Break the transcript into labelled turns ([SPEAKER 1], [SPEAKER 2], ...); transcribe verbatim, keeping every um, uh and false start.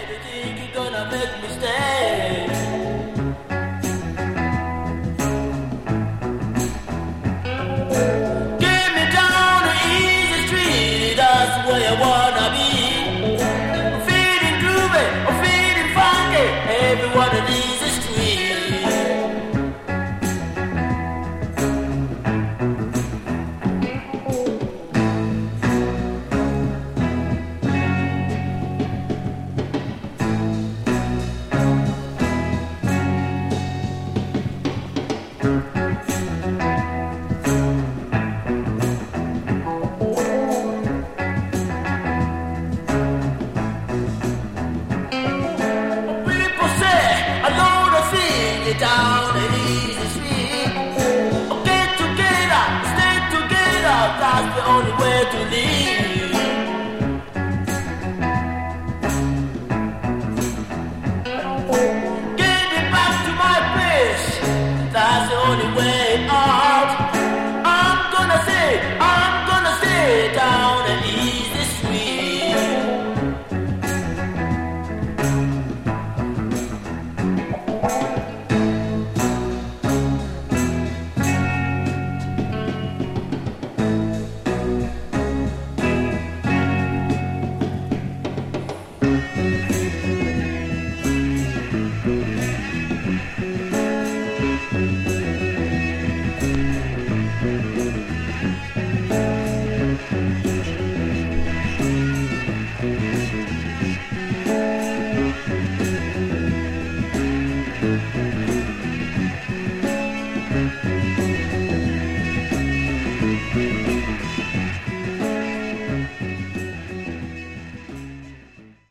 [SPEAKER 1] you think you're gonna make me stay? Get me down the easy street, that's where you wanna be. I'm feeling groovy, I'm feeling funky, every one of these